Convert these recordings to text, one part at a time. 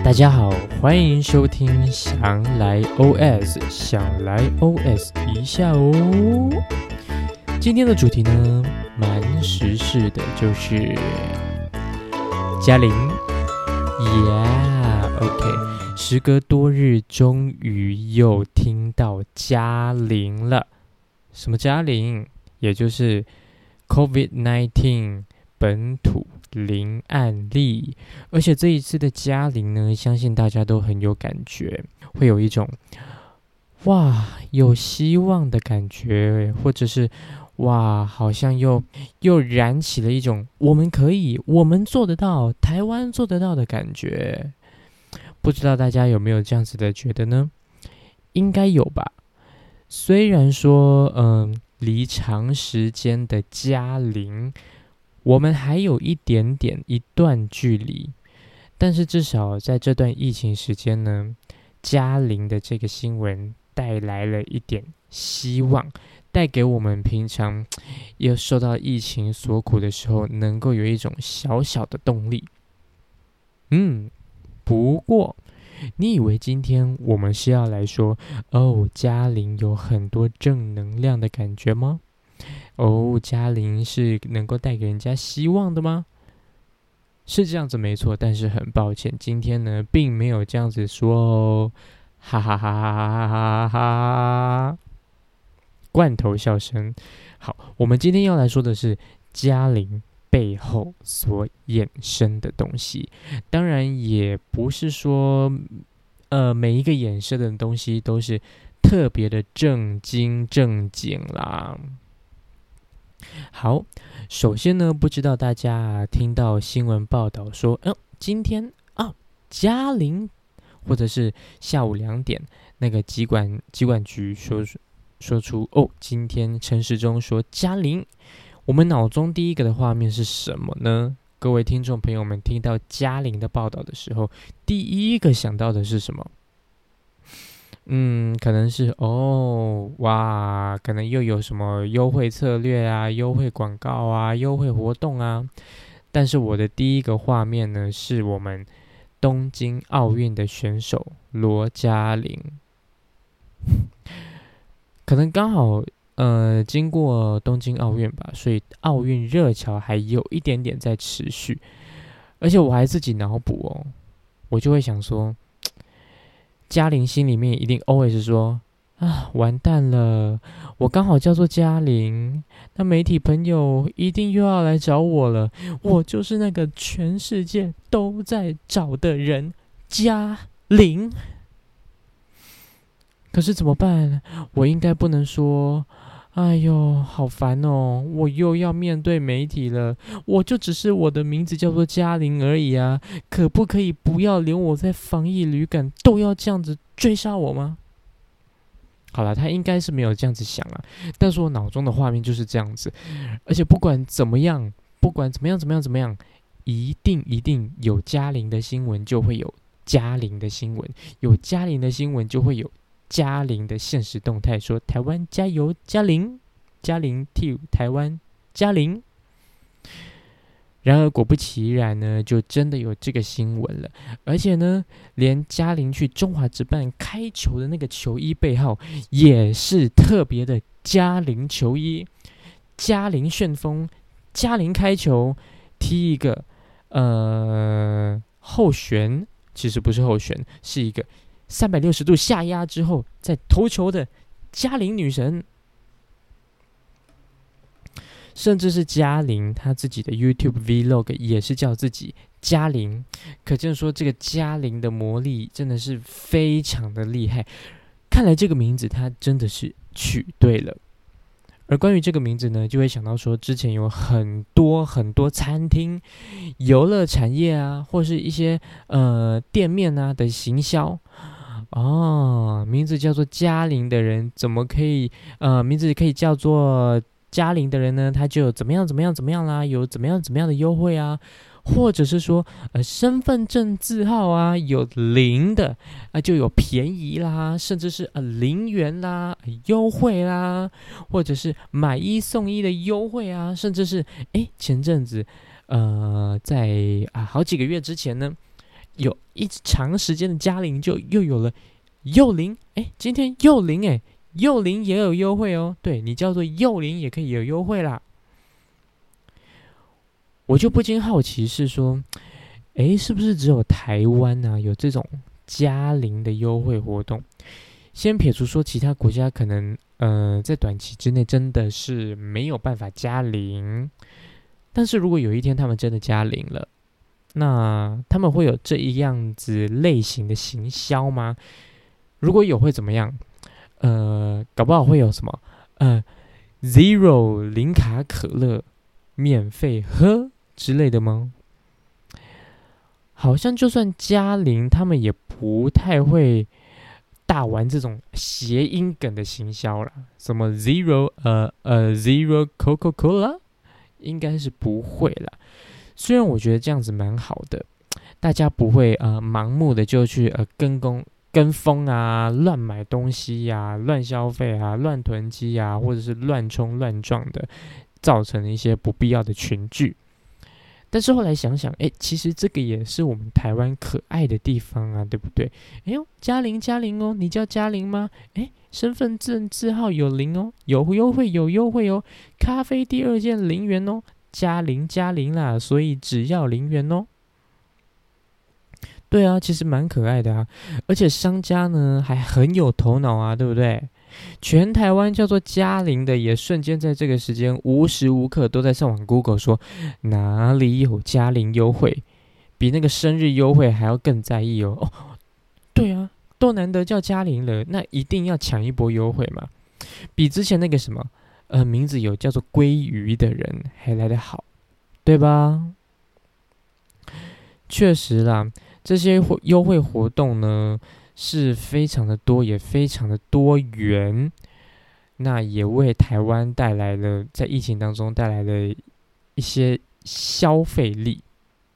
大家好，欢迎收听想来 OS， 想来 OS 一下哦。今天的主题呢，蛮时事的，就是嘉玲，OK， 时隔多日，终于又听到嘉玲了。什么嘉玲？也就是 COVID-19 本土零案例，而且这一次的嘉玲呢，相信大家都很有感觉，会有一种哇有希望的感觉，或者是哇好像又燃起了一种我们可以，我们做得到，台湾做得到的感觉。不知道大家有没有这样子的觉得呢？应该有吧。虽然说离长时间的嘉玲我们还有一段距离，但是至少在这段疫情时间呢，嘉玲的这个新闻带来了一点希望，带给我们平常也受到疫情所苦的时候，能够有一种小小的动力。不过你以为今天我们是要来说嘉玲有很多正能量的感觉吗？嘉玲是能够带给人家希望的吗？是这样子没错，但是很抱歉，今天呢并没有这样子说哦，哈哈哈哈哈哈哈！罐头笑声。好，我们今天要来说的是嘉玲背后所衍生的东西，当然也不是说每一个衍生的东西都是特别的正经啦。好，首先呢，不知道大家听到新闻报道说，今天嘉玲，或者是下午2点，那个疾管局说出今天陈时中说嘉玲，我们脑中第一个的画面是什么呢？各位听众朋友们，听到嘉玲的报道的时候，第一个想到的是什么？可能是可能又有什么优惠策略啊、优惠广告啊、优惠活动啊。但是我的第一个画面呢，是我们东京奥运的选手罗嘉玲。可能刚好经过东京奥运吧，所以奥运热潮还有一点点在持续。而且我还自己脑补我就会想说，嘉玲心里面一定 always 说完蛋了，我刚好叫做嘉玲，那媒体朋友一定又要来找我了，我就是那个全世界都在找的人，嘉玲。可是怎么办？我应该不能说哎呦好烦我又要面对媒体了，我就只是我的名字叫做嘉玲而已啊，可不可以不要连我在防疫旅馆都要这样子追杀我吗？好啦，他应该是没有这样子想啦，但是我脑中的画面就是这样子。而且不管怎么样，一定有嘉玲的新闻就会有嘉玲的新闻，有嘉玲的新闻就会有嘉玲的现实动态，说台湾加油，嘉玲，嘉玲替台湾，嘉玲。然而果不其然呢，就真的有这个新闻了，而且呢，连嘉玲去中华职棒开球的那个球衣背后，也是特别的嘉玲球衣，嘉玲旋风，嘉玲开球，踢一个后旋，其实不是后旋，是一个360度下压之后再投球的嘉玲女神。甚至是嘉玲她自己的 YouTube Vlog 也是叫自己嘉玲，可见说这个嘉玲的魔力真的是非常的厉害，看来这个名字她真的是取对了。而关于这个名字呢，就会想到说之前有很多餐厅、游乐产业啊，或是一些店面啊的行销名字叫做嘉玲的人怎么可以名字可以叫做嘉玲的人呢，他就有怎么样啦，有怎么样的优惠啊，或者是说身份证字号啊有0的就有便宜啦，甚至是0元啦优惠啦，或者是买1送1的优惠啊，甚至是前阵子在好几个月之前呢， 有一长时间的加零，就又有了幼龄，今天幼龄幼龄也有优惠哦。对，你叫做幼龄也可以有优惠啦。我就不禁好奇是说，是不是只有台湾啊有这种加零的优惠活动？先撇除说其他国家可能在短期之内真的是没有办法加零，但是如果有一天他们真的加零了，那他们会有这一样子类型的行销吗？如果有会怎么样？搞不好会有什么Zero 零卡可乐免费喝之类的吗？好像就算加零，他们也不太会大玩这种谐音梗的行销啦，什么 Zero Zero Coca-Cola 应该是不会啦。虽然我觉得这样子蛮好的，大家不会盲目的就去跟风啊，乱买东西啊，乱消费啊，乱囤积啊，或者是乱冲乱撞的，造成一些不必要的群聚。但是后来想想，其实这个也是我们台湾可爱的地方啊，对不对？加零哦，你叫加零吗？身份证字号有零哦，有优惠哦，咖啡第2件0元哦，加零啦，所以只要0元哦。对啊，其实蛮可爱的啊，而且商家呢还很有头脑啊，对不对？全台湾叫做加零的，也瞬间在这个时间无时无刻都在上网 Google 说哪里有加零优惠，比那个生日优惠还要更在意哦。对啊，都难得叫加零了，那一定要抢一波优惠嘛，比之前那个什么名字有叫做鲑鱼的人还来得好，对吧？确实啦，这些优惠活动呢是非常的多，也非常的多元，那也为台湾带来了在疫情当中带来了一些消费力。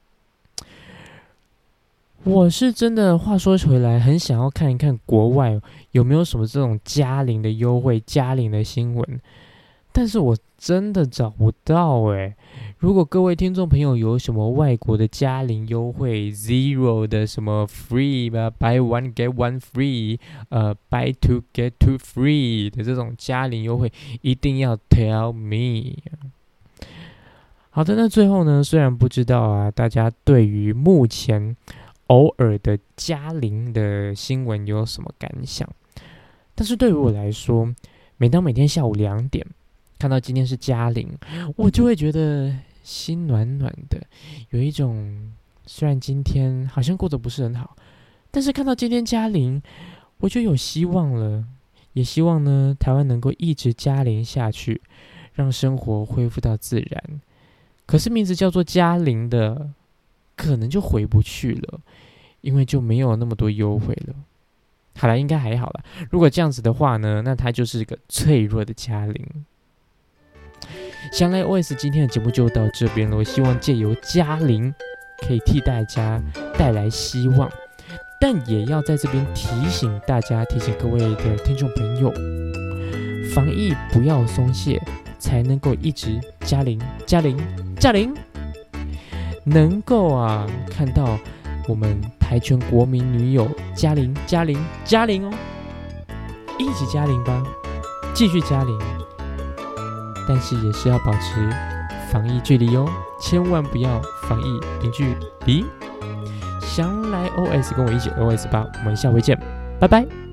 我是真的话说回来，很想要看一看国外有没有什么这种加零的优惠、加零的新闻，但是我真的找不到如果各位听众朋友有什么外国的加零优惠 ，Zero 的什么 Free 吧 ，Buy One Get One Free，Buy Two Get Two Free 的这种加零优惠，一定要 tell me。好的，那最后呢，虽然不知道啊，大家对于目前偶尔的加零的新闻有什么感想？但是对于我来说，每当每天下午2点看到今天是加零，我就会觉得心暖暖的，有一种虽然今天好像过得不是很好，但是看到今天加零，我就有希望了。也希望呢，台湾能够一直加零下去，让生活恢复到自然。可是名字叫做加零的，可能就回不去了，因为就没有那么多优惠了。好了，应该还好了。如果这样子的话呢，那它就是个脆弱的加零。想来 OS 今天的节目就到这边了，我希望借由加零可以替大家带来希望，但也要在这边提醒大家，提醒各位的听众朋友，防疫不要松懈，才能够一直加零，能够看到我们台全国民女友加零哦，一起加零吧，继续加零。但是也是要保持防疫距离哦，千万不要防疫零距离。想来 OS 跟我一起 OS 吧，我们下回见，拜拜。